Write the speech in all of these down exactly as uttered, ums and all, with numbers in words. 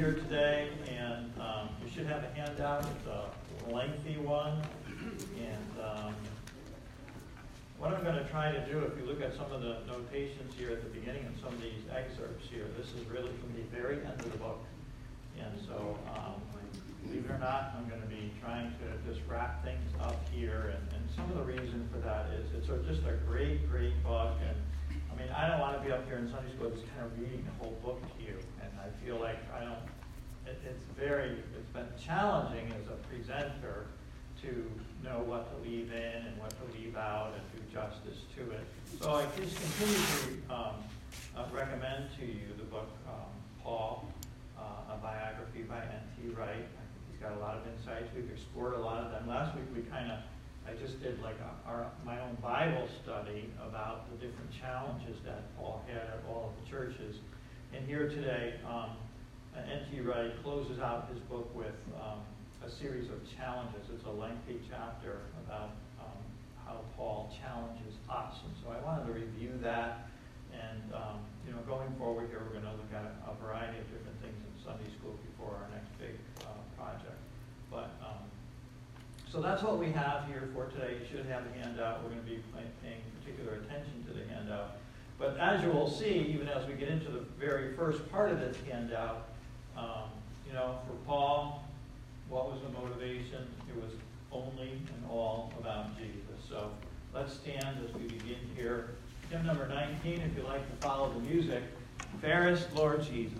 here today, and um, you should have a handout. It's a lengthy one, and um, what I'm going to try to do, if you look at some of the notations here at the beginning and some of these excerpts here, this is really from the very end of the book. And so, um, believe it or not, I'm going to be trying to just wrap things up here. And, and some of the reason for that is it's a, just a great, great book. And I mean, I don't want to be up here in Sunday school just kind of reading the whole book to you. And I feel like I don't, it, it's very, it's been challenging as a presenter to know what to leave in and what to leave out and do justice to it. So I just continue to um, uh, recommend to you the book um, Paul, uh, a biography by N T Wright. I think he's got a lot of insights. We've explored a lot of them. Last week we kind of, I just did like a, our, my own Bible study about the different challenges that Paul had at all of the churches. And here today, um, N T Wright closes out his book with um, a series of challenges. It's a lengthy chapter about um, how Paul challenges us. And so I wanted to review that. And, um, you know, going forward here, we're going to look at a, a variety of different things in Sunday school before our next big uh, project. But, um, so that's what we have here for today. You should have a handout. We're going to be paying particular attention to the handout. But as you will see, even as we get into the very first part of this handout, um, you know, for Paul, what was the motivation? It was only and all about Jesus. So let's stand as we begin here. Hymn number nineteen, if you'd like to follow the music. Fairest Lord Jesus.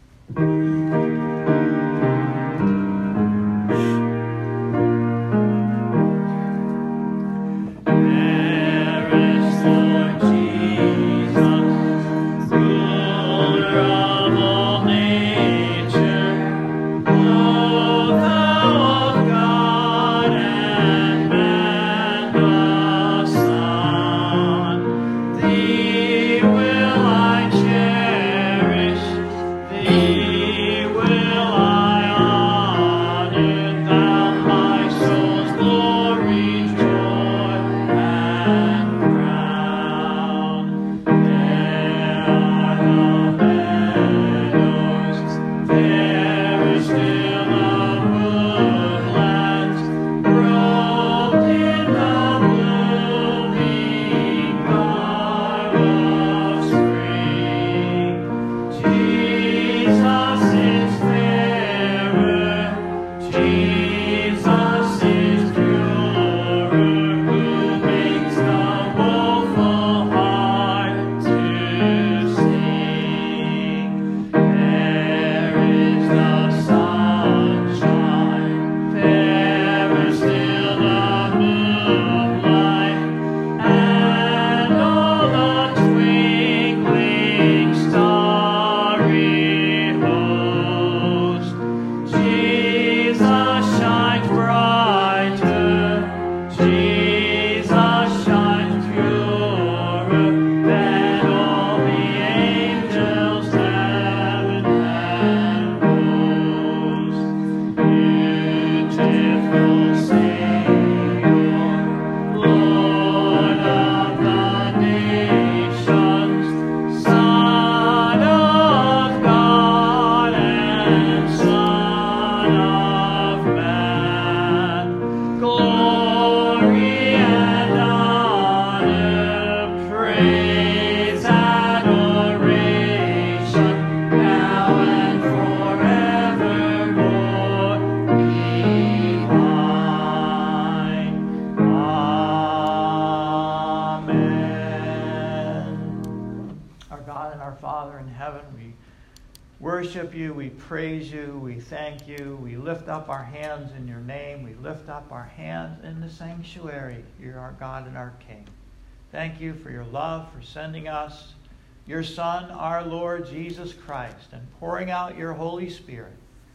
Worship you, we praise you, we thank you, we lift up our hands in your name, we lift up our hands in the sanctuary. You're our God and our King. Thank you for your love, for sending us your Son, our Lord Jesus Christ, and pouring out your Holy Spirit.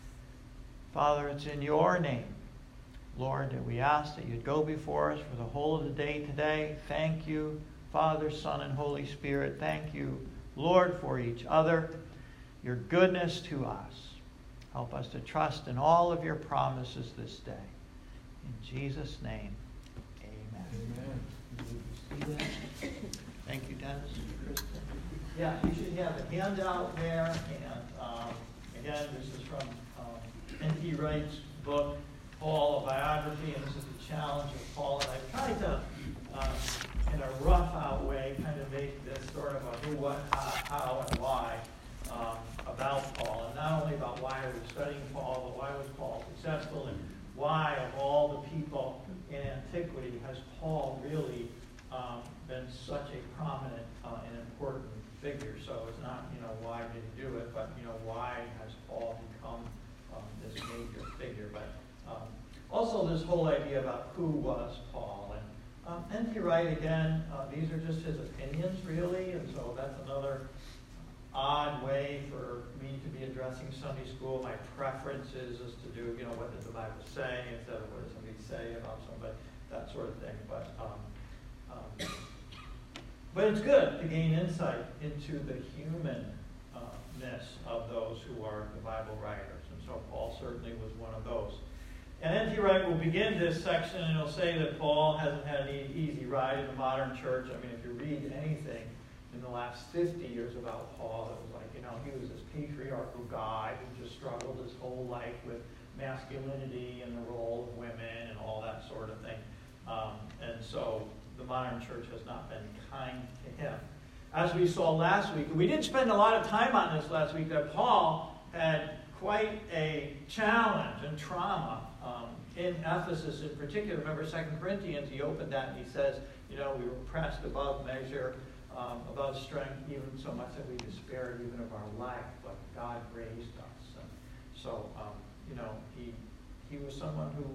Father, it's in your name, Lord, that we ask that you'd go before us for the whole of the day today. Thank you, Father, Son, and Holy Spirit. Thank you, Lord, for each other. Your goodness to us. Help us to trust in all of your promises this day. In Jesus' name, amen. Amen. Thank you, Dennis. Kristen. Yeah, you should have a handout there, and um, again, this is from um, N T Wright's book, Paul, a biography, and this is the challenge of Paul. And I've tried to, um, in a rough out way, kind of make this sort of a who, what, how, how and why um, about Paul. And not only about why we're studying Paul, but why was Paul successful, and why, of all the people in antiquity, has Paul really um, been such a prominent uh, and important figure. So it's not, you know, why did he do it, but, you know, why has Paul become um, this major figure. But um, also this whole idea about who was Paul. And um, N T Wright, again, uh, these are just his opinions, really, and so that's another odd way for me to be addressing Sunday school. My preference is, is to do, you know, what did the Bible say instead of what does somebody say about somebody, that sort of thing. But um, um, but it's good to gain insight into the humanness of those who are the Bible writers. And so Paul certainly was one of those. And N T Wright will begin this section, and he'll say that Paul hasn't had an easy ride in the modern church. I mean, if you read anything in the last fifty years about Paul, it was like, you know, he was this patriarchal guy who just struggled his whole life with masculinity and the role of women and all that sort of thing. Um, and so the modern church has not been kind to him. As we saw last week, we didn't spend a lot of time on this last week, that Paul had quite a challenge and trauma um, in Ephesus in particular. Remember Second Corinthians, he opened that and he says, you know, we were pressed above measure, um, above strength, even so much that we despaired even of our life, but God raised us. And so, um, you know, he he was someone who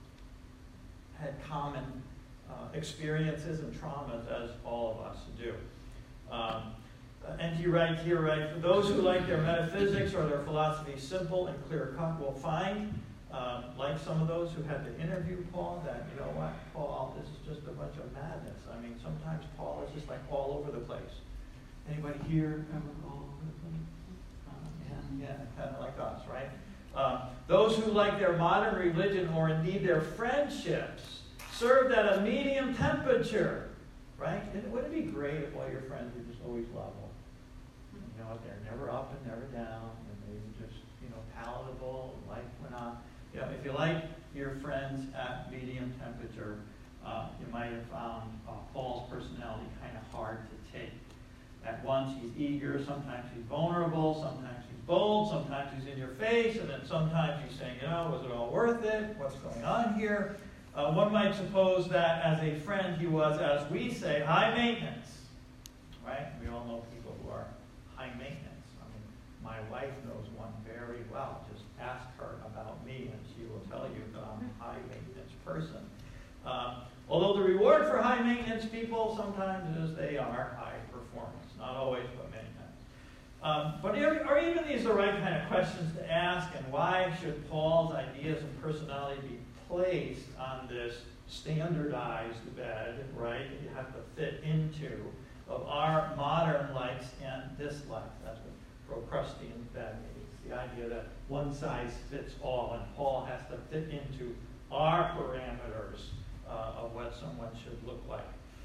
had common uh, experiences and traumas, as all of us do. Um, N T Wright here, right? For those who like their metaphysics or their philosophy simple and clear-cut will find, um, like some of those who had to interview Paul, that, you know what, Paul, this is just a bunch of madness. I mean, sometimes Paul is just like all over the place. Anybody here ever all over the place? Uh, yeah, yeah, kind of like us, right? Um, those who like their modern religion or indeed their friendships served at a medium temperature, right? And wouldn't it be great if all your friends were just always level? You know, they're never up and never down, and they were just, you know, palatable, and life went on. You know, if you like your friends at medium temperature, uh, you might have found uh, Paul's personality kind of hard to take. At once he's eager, sometimes he's vulnerable, sometimes he's bold, sometimes he's in your face, and then sometimes he's saying, you know, was it all worth it? What's going on here? Uh, one might suppose that as a friend he was, as we say, high maintenance, right? We all know people who are high maintenance. I mean, my wife knows one very well. Just ask her about me, and she will tell you that I'm a high maintenance person. Um, although the reward for high maintenance people sometimes is they are high performance. Not always, but many times. Um, but are, are even these the right kind of questions to ask? And why should Paul's ideas and personality be placed on this standardized bed, right, that you have to fit into, of our modern likes and dislikes? That's what Procrustean bed means. The idea that one size fits all, and Paul has to fit into our parameters uh, of what someone should look like.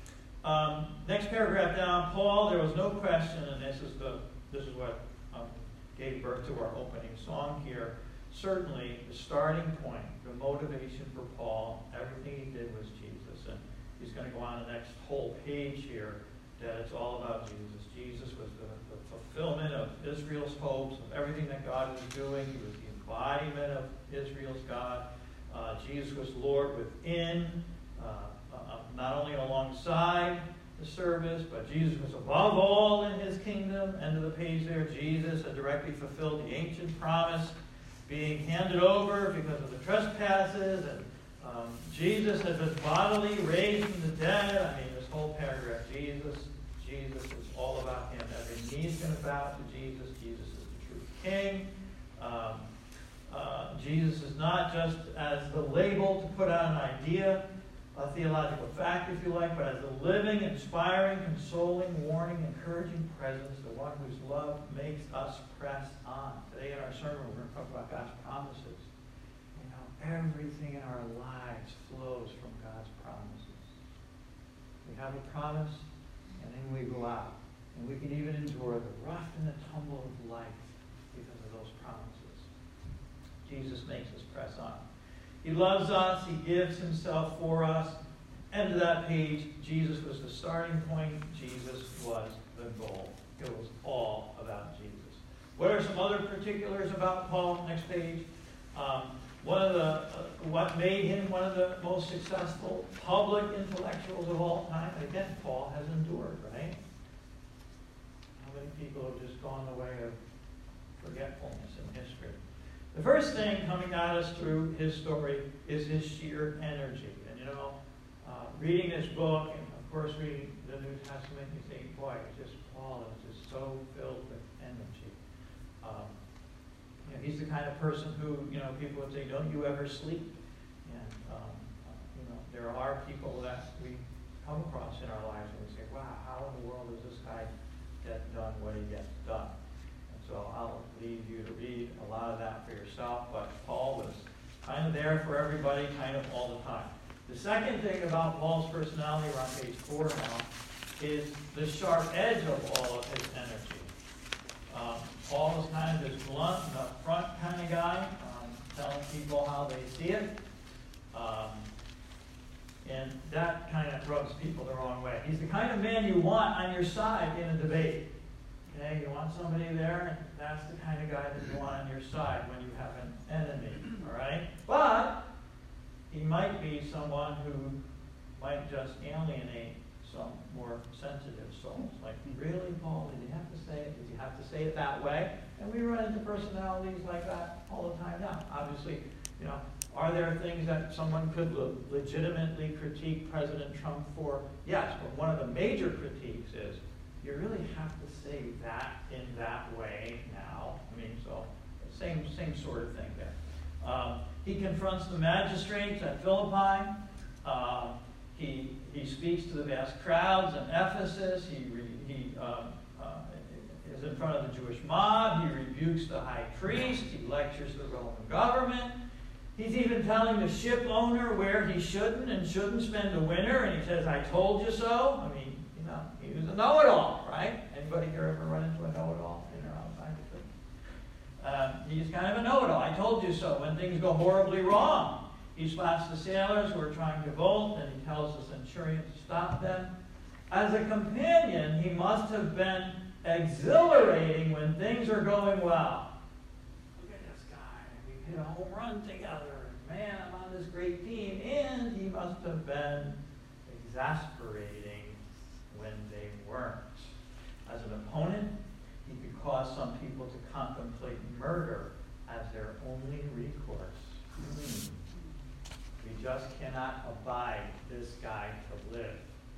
Um, next paragraph down, Paul, there was no question, and this is the this is what um, gave birth to our opening song here. Certainly, the starting point, the motivation for Paul, everything he did was Jesus. And he's going to go on the next whole page here, that it's all about Jesus. Jesus was the, the fulfillment of Israel's hopes, of everything that God was doing. He was the embodiment of Israel's God. Uh, Jesus was Lord within, uh, uh, not only alongside the service, but Jesus was above all in his kingdom. End of the page there, Jesus had directly fulfilled the ancient promise, being handed over because of the trespasses, and um, Jesus had been bodily raised from the dead. I mean, this whole paragraph, Jesus, Jesus is all about him. Every knee is going to bow to Jesus. Jesus is the true King. Um, uh, Jesus is not just as the label to put out an idea, a theological fact, if you like, but as the living, inspiring, consoling, warning, encouraging presence, the one whose love makes us press on. Today in our sermon, we're going to talk about God's promises. You know, everything in our lives flows from God's promises. We have a promise, and then we go out. And we can even endure the rough and the tumble of life because of those promises. Jesus makes us press on. He loves us. He gives himself for us. End of that page, Jesus was the starting point. Jesus was the goal. It was all about Jesus. What are some other particulars about Paul? Next page. Um, one of the, uh, what made him one of the most successful public intellectuals of all time? And again, Paul has endured, right? How many people have just gone the way of forgetfulness in history? The first thing coming at us through his story is his sheer energy. And you know, uh, reading this book, and of course reading the New Testament, you think, boy, just Paul is just so filled with energy. Um, you know, he's the kind of person who, you know, people would say, don't you ever sleep? And, um, uh, you know, there are people that we come across in our lives and we say, wow, how in the world does this guy get done what he gets done? So I'll leave you to read a lot of that for yourself, but Paul was kind of there for everybody, kind of all the time. The second thing about Paul's personality, we're on page four now, is the sharp edge of all of his energy. Um, Paul is kind of this blunt and upfront kind of guy, um, telling people how they see it. Um, and that kind of rubs people the wrong way. He's the kind of man you want on your side in a debate. Okay, you want somebody there, and that's the kind of guy that you want on your side when you have an enemy, all right? But he might be someone who might just alienate some more sensitive souls. Like, really, Paul, did you have to say it? Did you have to say it that way? And we run into personalities like that all the time now. Obviously, you know, are there things that someone could le- legitimately critique President Trump for? Yes, but one of the major critiques is, you really have to say that in that way now. I mean, so same same sort of thing there. Um, he confronts the magistrates at Philippi. Uh, he he speaks to the vast crowds in Ephesus. He re, he um, uh, is in front of the Jewish mob. He rebukes the high priest. He lectures the Roman government. He's even telling the ship owner where he shouldn't and shouldn't spend the winter. And he says, "I told you so." I mean, he was a know-it-all, right? Anybody here ever run into a know-it-all in or outside the um, He's kind of a know-it-all. I told you so. When things go horribly wrong, he slaps the sailors who are trying to bolt, and he tells the centurion to stop them. As a companion, he must have been exhilarating when things are going well. Look at this guy. We hit a home run together. Man, I'm on this great team. And he must have been exasperating when they weren't. As an opponent, he could cause some people to contemplate murder as their only recourse. Mm. We just cannot abide this guy to live.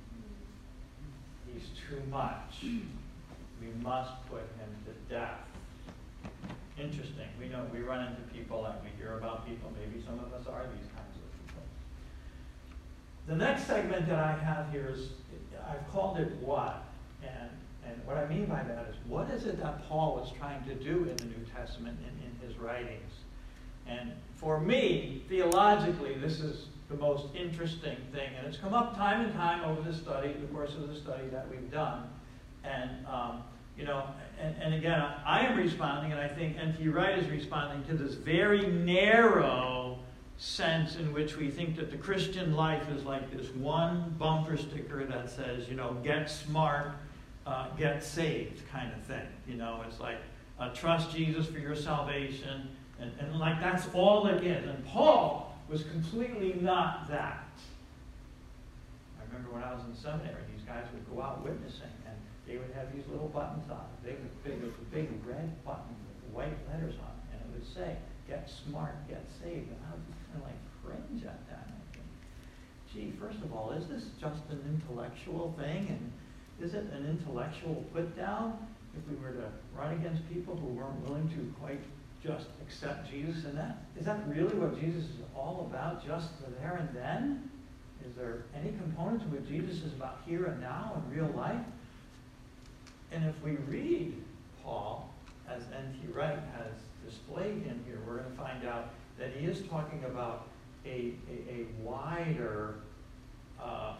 He's too much. We must put him to death. Interesting. We know we run into people that we hear about people. Maybe some of us are these kinds of people. The next segment that I have here is, I've called it what? And, and what I mean by that is, what is it that Paul was trying to do in the New Testament in, in his writings? And for me, theologically, this is the most interesting thing. And it's come up time and time over the study, the course of the study that we've done. And, um, you know, and, and again, I am responding, and I think N T Wright is responding to this very narrow sense in which we think that the Christian life is like this one bumper sticker that says, you know, get smart, uh, get saved kind of thing. You know, it's like, uh, trust Jesus for your salvation, and, and like that's all it is. And Paul was completely not that. I remember when I was in seminary, these guys would go out witnessing, and they would have these little buttons on. Big, big, big red button with white letters on it, and it would say, get smart, get saved. And I would kind of like cringe at that. And I think, gee, first of all, is this just an intellectual thing? And is it an intellectual put down if we were to run against people who weren't willing to quite just accept Jesus in that? Is that really what Jesus is all about, just the there and then? Is there any component to what Jesus is about here and now in real life? And if we read Paul, as N T Wright has displayed him here, we're going to find out that he is talking about a, a, a wider uh,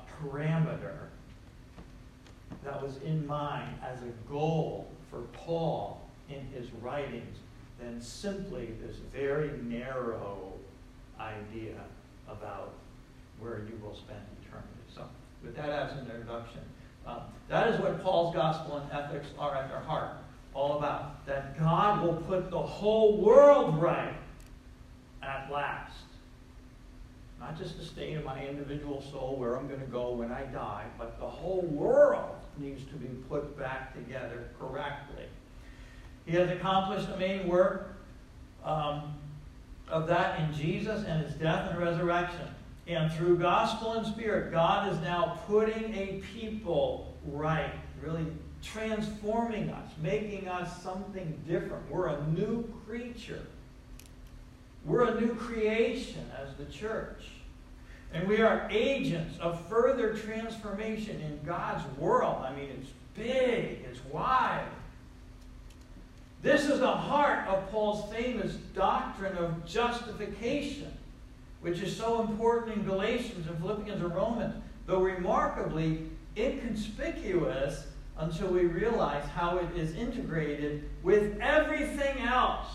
parameter that was in mind as a goal for Paul in his writings than simply this very narrow idea about where you will spend eternity. So, with that as an introduction, um, that is what Paul's gospel and ethics are at their heart, all about. That God will put the whole world right at last. Not just the state of my individual soul, where I'm going to go when I die, but the whole world needs to be put back together correctly. He has accomplished the main work um, of that in Jesus and his death and resurrection. And through gospel and spirit, God is now putting a people right, really transforming us, making us something different. We're a new creature. We're a new creation as the church. And we are agents of further transformation in God's world. I mean, it's big, it's wide. This is the heart of Paul's famous doctrine of justification, which is so important in Galatians and Philippians and Romans, though remarkably inconspicuous until we realize how it is integrated with everything else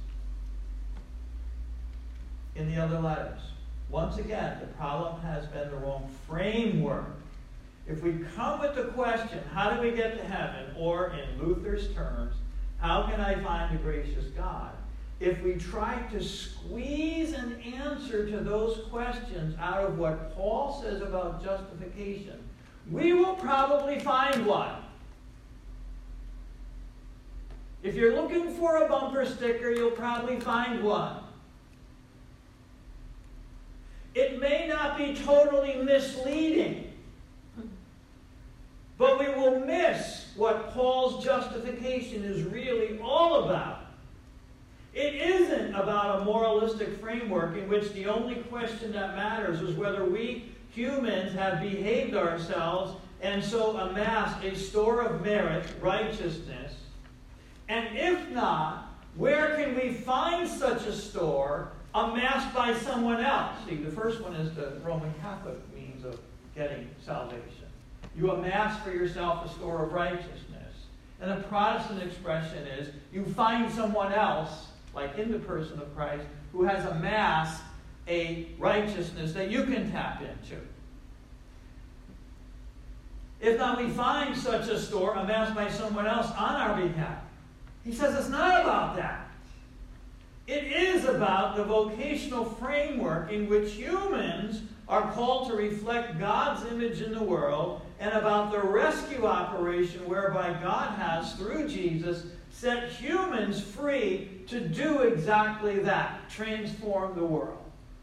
in the other letters. Once again, the problem has been the wrong framework. If we come with the question, how do we get to heaven? Or in Luther's terms, how can I find a gracious God? If we try to squeeze an answer to those questions out of what Paul says about justification, we will probably find one. If you're looking for a bumper sticker, you'll probably find one. It may not be totally misleading, but we will miss what Paul's justification is really all about. It isn't about a moralistic framework in which the only question that matters is whether we humans have behaved ourselves and so amassed a store of merit, righteousness. And if not, where can we find such a store amassed by someone else? See, the first one is the Roman Catholic means of getting salvation. You amass for yourself a store of righteousness. And the Protestant expression is you find someone else, like in the person of Christ, who has amassed a righteousness that you can tap into. If not, we find such a store amassed by someone else on our behalf. He says it's not about that. It is about the vocational framework in which humans are called to reflect God's image in the world, and about the rescue operation whereby God has, through Jesus, set humans free to do exactly that, transform the world.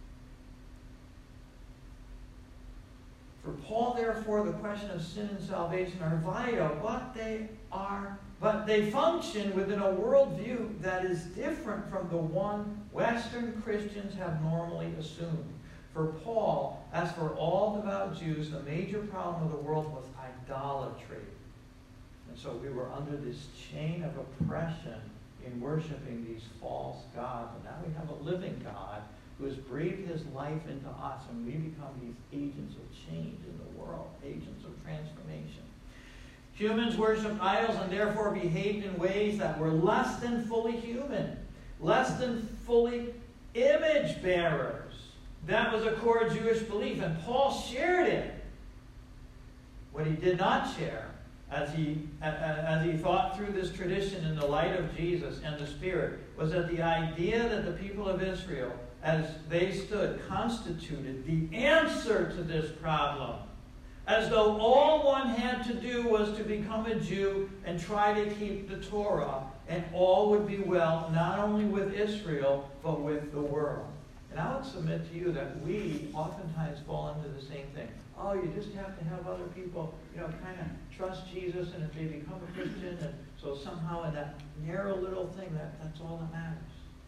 For Paul, therefore, the question of sin and salvation are vital, but they are, but they function within a worldview that is different from the one Western Christians have normally assumed. For Paul, as for all devout Jews, the major problem of the world was idolatry. And so we were under this chain of oppression in worshiping these false gods. And now we have a living God who has breathed his life into us, and we become these agents of change in the world, agents of transformation. Humans worshipped idols and therefore behaved in ways that were less than fully human, less than fully image bearers. That was a core Jewish belief, and Paul shared it. What he did not share, as he, as he thought through this tradition in the light of Jesus and the Spirit, was that the idea that the people of Israel, as they stood, constituted the answer to this problem. As though all one had to do was to become a Jew and try to keep the Torah, and all would be well, not only with Israel, but with the world. And I would submit to you that we oftentimes fall into the same thing. Oh, you just have to have other people, you know, kind of trust Jesus, and if they become a Christian, and so somehow in that narrow little thing, that, that's all that matters.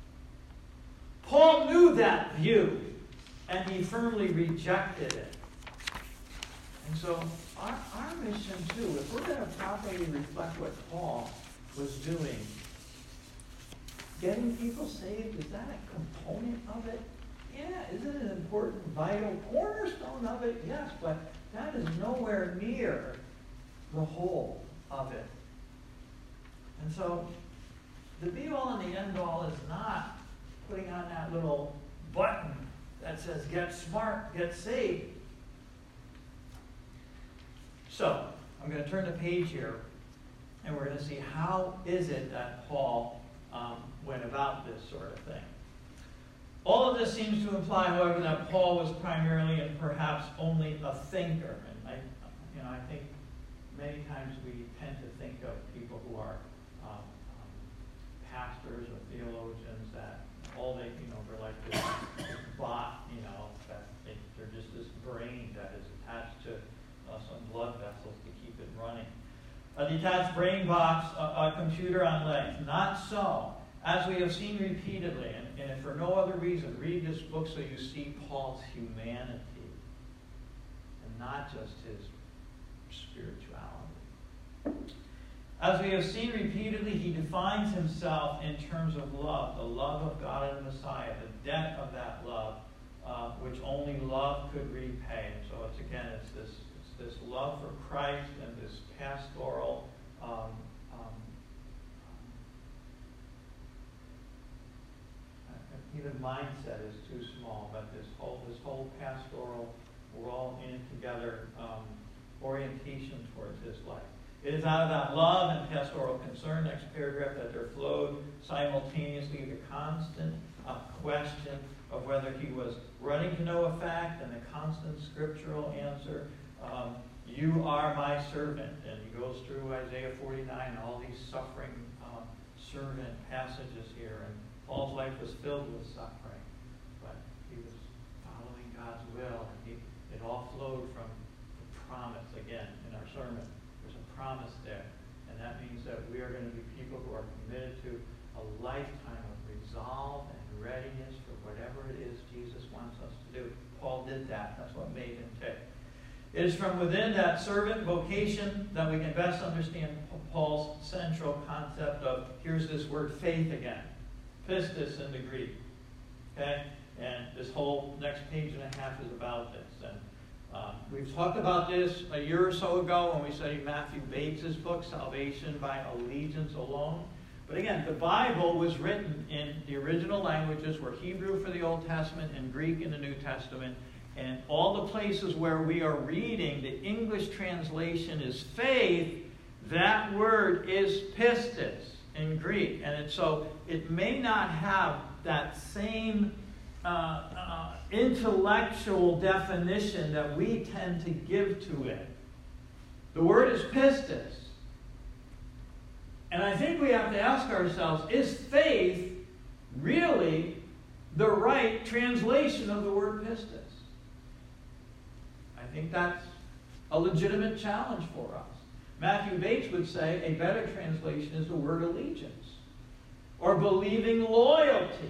Paul knew that view, and he firmly rejected it. And so our, our mission, too, if we're going to properly reflect what Paul was doing, getting people saved, is that a component of it? Yeah, isn't it an important, vital cornerstone of it? Yes, but that is nowhere near the whole of it. And so the be-all and the end-all is not putting on that little button that says get smart, get saved. So, I'm going to turn the page here, and we're going to see how is it that Paul um, went about this sort of thing. All of this seems to imply, however, that Paul was primarily and perhaps only a thinker. And I, you know, I think many times we tend to think of people who are um, um, pastors or theologians that all they, you know, they're like this bot, you know, that they, they're just this brain that is attached to uh, some blood vessels to keep it running. A detached brain box, a, a computer on legs. Not so. As we have seen repeatedly, and, and if for no other reason, read this book so you see Paul's humanity and not just his spirituality. As we have seen repeatedly, he defines himself in terms of love, the love of God and the Messiah, the debt of that love, uh, which only love could repay. And so it's again, it's this, it's this love for Christ and this pastoral um, um, even mindset is too small, but this whole this whole pastoral, we're all in it together um, orientation towards his life. It is out of that love and pastoral concern, next paragraph, that there flowed simultaneously the constant uh, question of whether he was running to know a fact and the constant scriptural answer, um, you are my servant. And he goes through Isaiah forty-nine and all these suffering um, servant passages here. And Paul's life was filled with suffering, but he was following God's will. And he, it all flowed from the promise, again, in our sermon. There's a promise there. And that means that we are going to be people who are committed to a lifetime of resolve and readiness for whatever it is Jesus wants us to do. Paul did that. That's what made him tick. It is from within that servant vocation that we can best understand Paul's central concept of, here's this word faith again. Pistis in the Greek. Okay? And this whole next page and a half is about this. And um, we've talked about this a year or so ago when we studied Matthew Bates' book, Salvation by Allegiance Alone. But again, the Bible was written in the original languages, were Hebrew for the Old Testament and Greek in the New Testament. And all the places where we are reading, the English translation is faith, that word is pistis in Greek. And it, so it may not have that same uh, uh, intellectual definition that we tend to give to it. The word is pistis. And I think we have to ask ourselves, is faith really the right translation of the word pistis? I think that's a legitimate challenge for us. Matthew Bates would say a better translation is the word allegiance or believing loyalty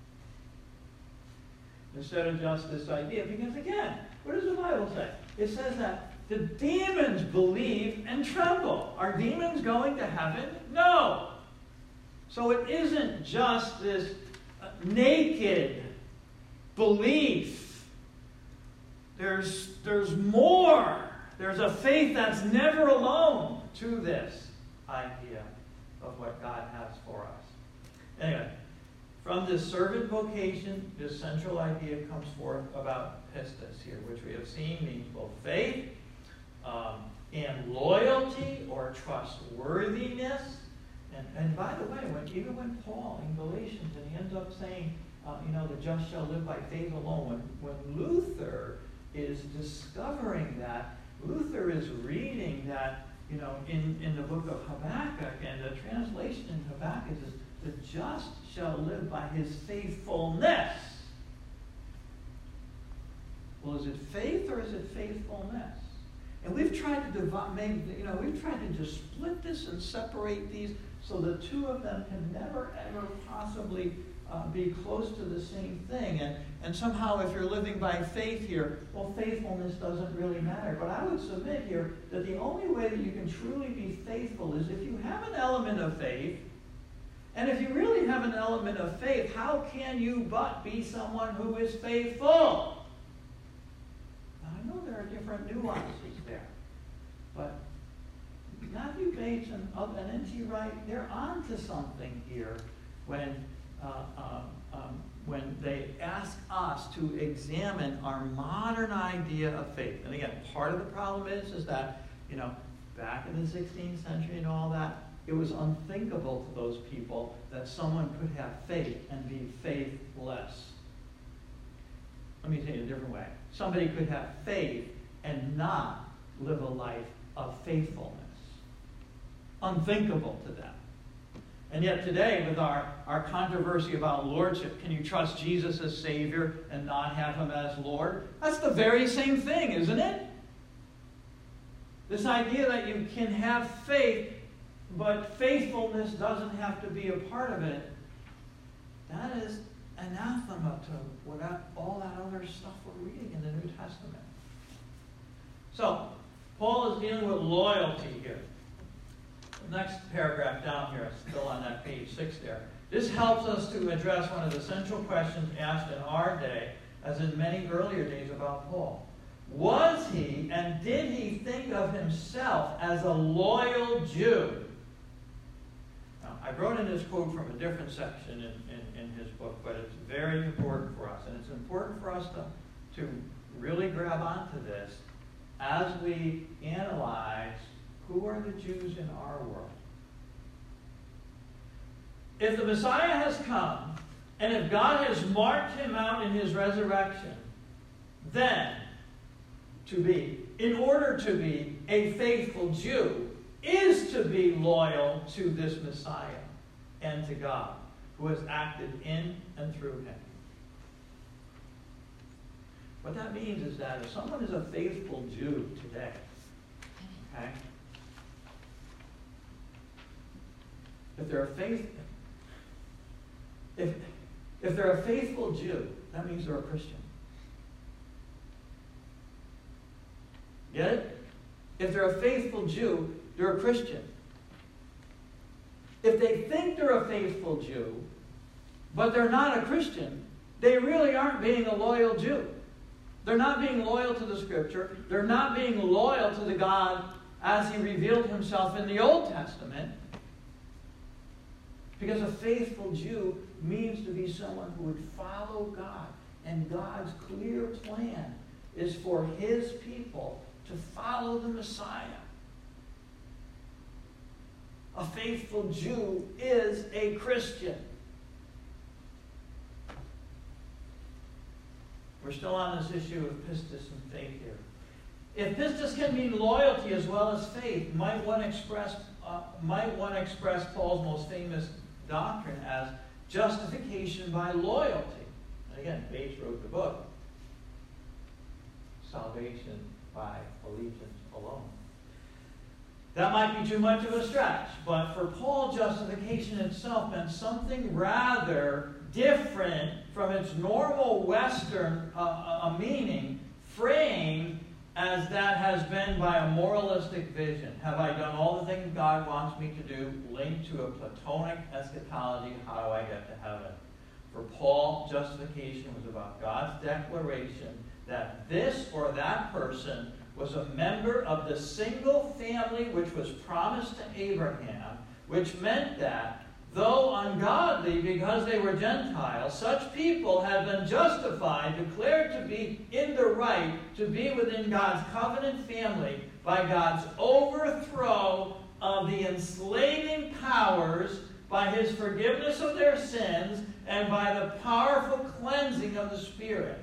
instead of just this idea. Because again, what does the Bible say? It says that the demons believe and tremble. Are demons going to heaven? No. So it isn't just this naked belief. There's, there's more. There's a faith that's never alone to this idea of what God has for us. Anyway, from this servant vocation, this central idea comes forth about pistis here, which we have seen means both faith um, and loyalty or trustworthiness. And, and by the way, when, even when Paul in Galatians, and he ends up saying, uh, you know, the just shall live by faith alone, when, when Luther is discovering that, Luther is reading that, you know, in, in the book of Habakkuk, and the translation in Habakkuk is, the just shall live by his faithfulness. Well, is it faith or is it faithfulness? And we've tried to divide, maybe, you know, we've tried to just split this and separate these so the two of them can never, ever possibly Uh, be close to the same thing. And, and somehow if you're living by faith here, well, faithfulness doesn't really matter. But I would submit here that the only way that you can truly be faithful is if you have an element of faith. And if you really have an element of faith, how can you but be someone who is faithful? Now, I know there are different nuances there. But Matthew Bates and, uh, and N T Wright, they're on to something here when, uh, uh, um, when they ask us to examine our modern idea of faith. And again, part of the problem is, is that, you know, back in the sixteenth century and all that, it was unthinkable to those people that someone could have faith and be faithless. Let me say it a different way. Somebody could have faith and not live a life of faithfulness. Unthinkable to them. And yet today, with our, our controversy about lordship, can you trust Jesus as Savior and not have him as Lord? That's the very same thing, isn't it? This idea that you can have faith, but faithfulness doesn't have to be a part of it, that is anathema to what that, all that other stuff we're reading in the New Testament. So, Paul is dealing with loyalty here. The next paragraph down here, still on that page six there. This helps us to address one of the central questions asked in our day, as in many earlier days about Paul. Was he and did he think of himself as a loyal Jew? Now, I wrote in this quote from a different section in, in, in his book, but it's very important for us. And it's important for us to, to really grab onto this as we analyze who are the Jews in our world. If the Messiah has come, and if God has marked him out in his resurrection, then to be, in order to be a faithful Jew, is to be loyal to this Messiah and to God, who has acted in and through him. What that means is that if someone is a faithful Jew today, okay, if they're a faith, if if they're a faithful Jew, that means they're a Christian. Get it? If they're a faithful Jew, they're a Christian. If they think they're a faithful Jew, but they're not a Christian, they really aren't being a loyal Jew. They're not being loyal to the Scripture. They're not being loyal to the God as he revealed himself in the Old Testament. Because a faithful Jew means to be someone who would follow God. And God's clear plan is for his people to follow the Messiah. A faithful Jew is a Christian. We're still on this issue of pistis and faith here. If pistis can mean loyalty as well as faith, might one express uh, might one express Paul's most famous doctrine as justification by loyalty? And again, Bates wrote the book, Salvation by Allegiance Alone. That might be too much of a stretch, but for Paul, justification itself meant something rather different from its normal Western uh, uh, meaning, framed as that has been by a moralistic vision. Have I done all the things God wants me to do, linked to a Platonic eschatology? How do I get to heaven? For Paul, justification was about God's declaration that this or that person was a member of the single family which was promised to Abraham, which meant that, though ungodly because they were Gentiles, such people had been justified, declared to be in the right to be within God's covenant family by God's overthrow of the enslaving powers, by his forgiveness of their sins, and by the powerful cleansing of the Spirit.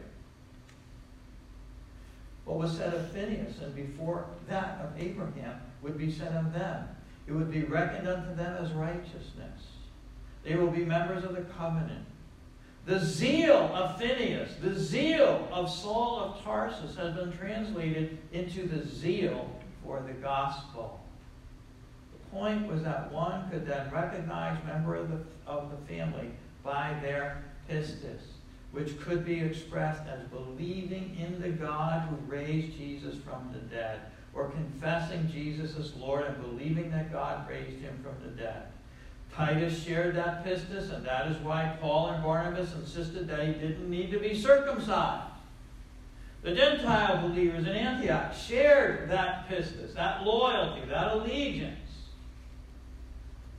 What was said of Phinehas and before that of Abraham would be said of them. It would be reckoned unto them as righteousness. They will be members of the covenant. The zeal of Phinehas, the zeal of Saul of Tarsus has been translated into the zeal for the gospel. The point was that one could then recognize member of the, of the family by their pistis, which could be expressed as believing in the God who raised Jesus from the dead, or confessing Jesus as Lord and believing that God raised him from the dead. Titus shared that pistis, and that is why Paul and Barnabas insisted that he didn't need to be circumcised. The Gentile believers in Antioch shared that pistis, that loyalty, that allegiance.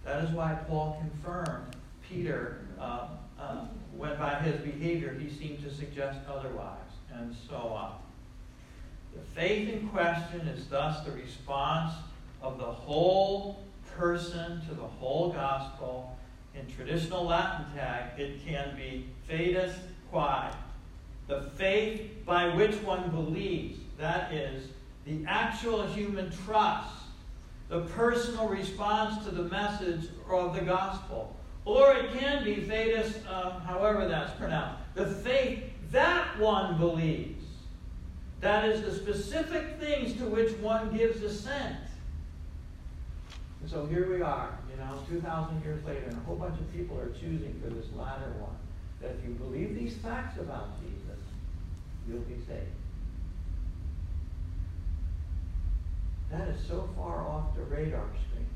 That is why Paul confirmed Peter uh, uh, when by his behavior he seemed to suggest otherwise, and so on. The faith in question is thus the response of the whole person to the whole gospel. In traditional Latin tag, it can be fides quae, the faith by which one believes. That is, the actual human trust, the personal response to the message of the gospel. Or it can be fides, um, however that's pronounced, the faith that one believes. That is, the specific things to which one gives assent. And so here we are, you know, two thousand years later, and a whole bunch of people are choosing for this latter one. That if you believe these facts about Jesus, you'll be saved. That is so far off the radar screen.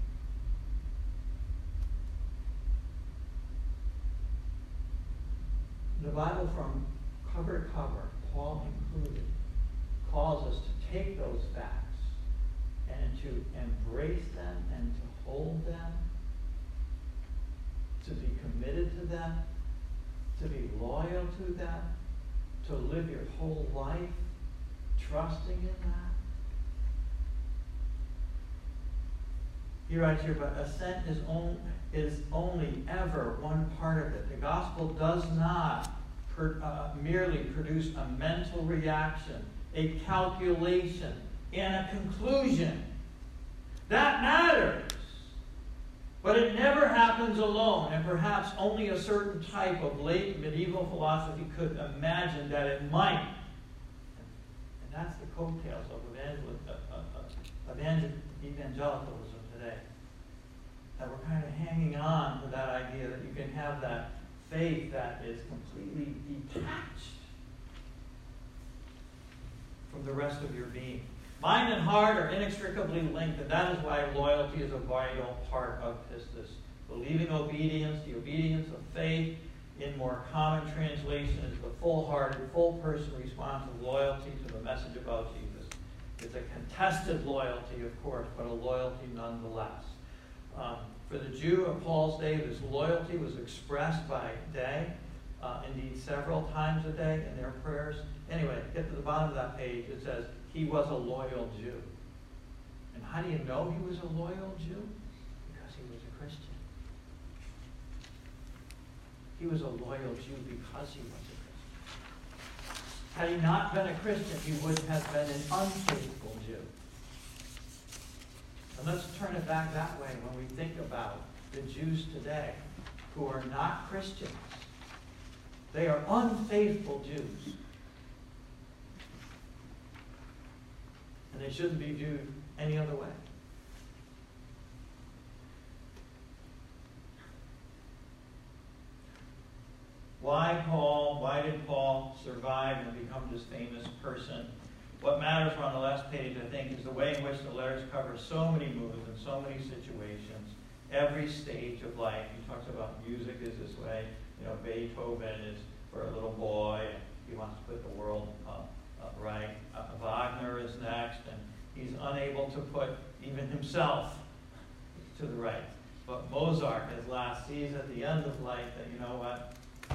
The Bible, from cover to cover, Paul included, calls us to take those facts and to embrace them and to hold them, to be committed to them, to be loyal to them, to live your whole life trusting in that. He writes here, but assent is, on, is only ever one part of it. The gospel does not per, uh, merely produce a mental reaction, a calculation, and a conclusion. That matters. But it never happens alone, and perhaps only a certain type of late medieval philosophy could imagine that it might. And that's the coattails of evangel- uh, uh, evangel- evangelicalism today. That we're kind of hanging on to that idea that you can have that faith that is completely detached from the rest of your being. Mind and heart are inextricably linked, and that is why loyalty is a vital part of pistis. Believing obedience, the obedience of faith, in more common translation, is the full-hearted, full-person response of loyalty to the message about Jesus. It's a contested loyalty, of course, but a loyalty nonetheless. Um, for the Jew of Paul's day, this loyalty was expressed by day, uh, indeed several times a day in their prayers. Anyway, get to the bottom of that page. It says, he was a loyal Jew. And how do you know he was a loyal Jew? Because he was a Christian. He was a loyal Jew because he was a Christian. Had he not been a Christian, he would have been an unfaithful Jew. And let's turn it back that way when we think about the Jews today who are not Christians. They are unfaithful Jews. And they shouldn't be viewed any other way. Why Paul? Why did Paul survive and become this famous person? What matters on the last page, I think, is the way in which the letters cover so many moods and so many situations, every stage of life. He talks about music is this way. You know, Beethoven is for a little boy, and he wants to put the world uh, uh, right. Uh, Wagner is next, and he's unable to put even himself to the right. But Mozart, his last, sees at the end of life that, you know what,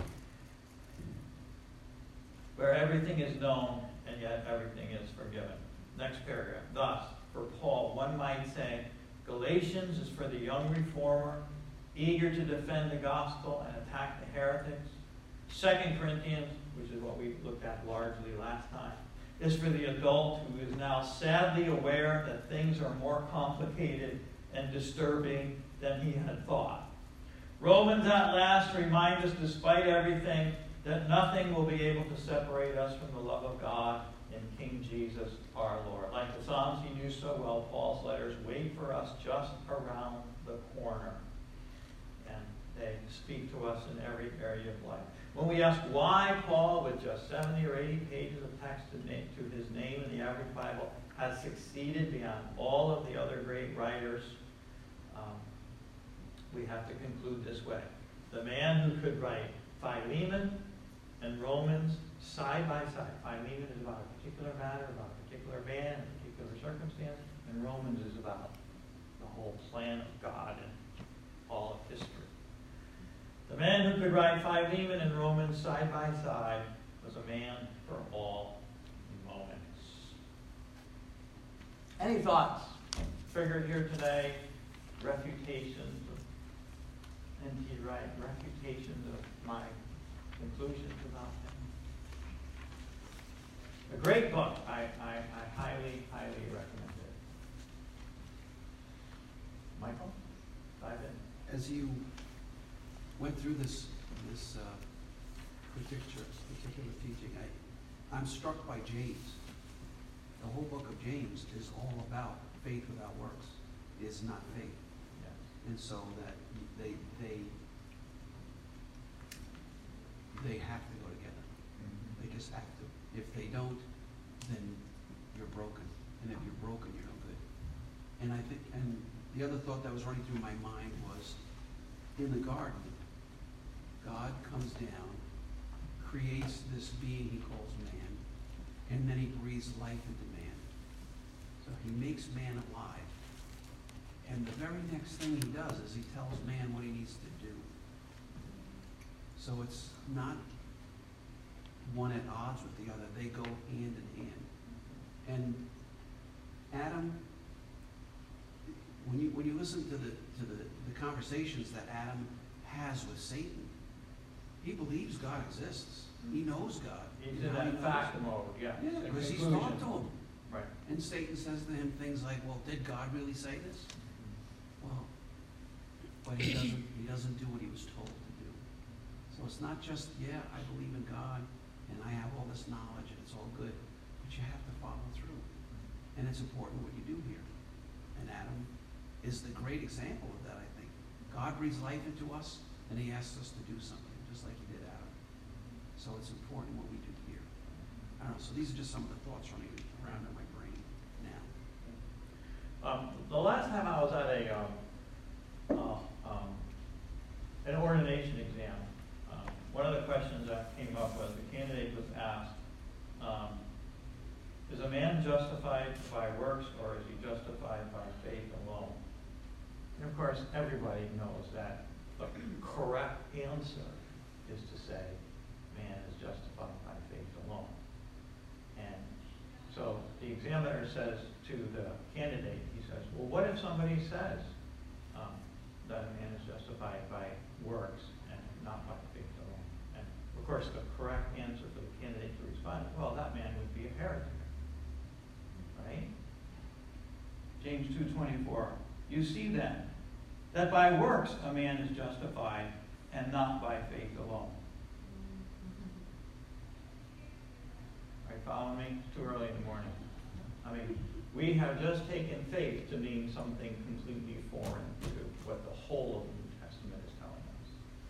where everything is known, and yet everything is forgiven. Next paragraph. Thus, for Paul, one might say, Galatians is for the young reformer, eager to defend the gospel and attack the heretics. Second Corinthians, which is what we looked at largely last time, is for the adult who is now sadly aware that things are more complicated and disturbing than he had thought. Romans at last reminds us, despite everything, that nothing will be able to separate us from the love of God in King Jesus our Lord. Like the Psalms he knew so well, Paul's letters wait for us just around the corner. And they speak to us in every area of life. When we ask why Paul, with just seventy or eighty pages of text to, name, to his name in the average Bible, has succeeded beyond all of the other great writers, um, we have to conclude this way. The man who could write Philemon and Romans side by side. Philemon is about a particular matter, about a particular man, a particular circumstance, and Romans is about the whole plan of God and Paul of history. The man who could write Philemon and Romans side by side was a man for all moments. Any thoughts triggered here today? Refutations of N T Wright, refutations of my conclusions about him. A great book. I, I, I highly, highly recommend it. Michael, dive in. As you went through this this uh, particular particular teaching, I I'm struck by James. The whole book of James is all about faith without works is not faith, Yes. and so that they they they have to go together. Mm-hmm. They just have to. If they don't, then you're broken, and if you're broken, you're no good. And I think, and the other thought that was running through my mind was, in the garden, God comes down, creates this being he calls man, and then he breathes life into man. So he makes man alive. And the very next thing he does is he tells man what he needs to do. So it's not one at odds with the other. They go hand in hand. And Adam, when you when you listen to the to the, the conversations that Adam has with Satan, he believes God exists. He knows God. He's You in know, he that knows- fact mode, yeah. Yeah, In because he's conclusion. talked to him. Right. And Satan says to him things like, well, did God really say this? Well, but he doesn't, he doesn't do what he was told to do. So it's not just, yeah, I believe in God, and I have all this knowledge, and it's all good, but you have to follow through. And it's important what you do here. And Adam is the great example of that, I think. God breathes life into us, and he asks us to do something, just like he did Adam. So it's important what we do here. I don't know, so these are just some of the thoughts running around in my brain now. Um, the last time I was at a um, uh, um, an ordination exam, um, one of the questions that came up was the candidate was asked, um, is a man justified by works or is he justified by faith alone? And of course, everybody knows that the correct answer is to say man is justified by faith alone. And so the examiner says to the candidate, he says, well, what if somebody says um, that a man is justified by works and not by faith alone? And of course, the correct answer for the candidate to respond, well, that man would be a heretic. Right? James two twenty-four, you see then that by works a man is justified and not by faith alone. Are you following me? It's too early in the morning. I mean, we have just taken faith to mean something completely foreign to what the whole of the New Testament is telling us.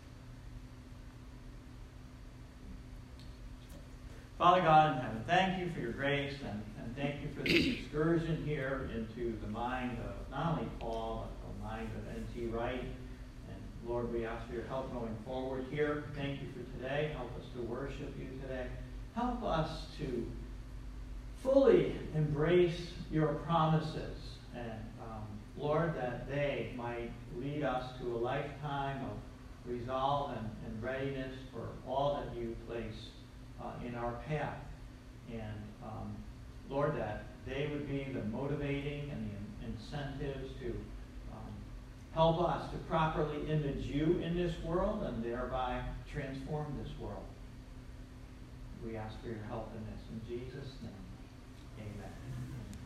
Father God in heaven, thank you for your grace and, and thank you for this excursion here into the mind of not only Paul, but the mind of N T Wright. And Lord, we ask for your help going forward here. Thank you for today. Help us to worship you today. Help us to fully embrace your promises. And um, Lord, that they might lead us to a lifetime of resolve and, and readiness for all that you place uh, in our path. And um, Lord, that they would be the motivating and the incentives to um, help us to properly image you in this world and thereby transform this world. We ask for your help in this. In Jesus' name, amen.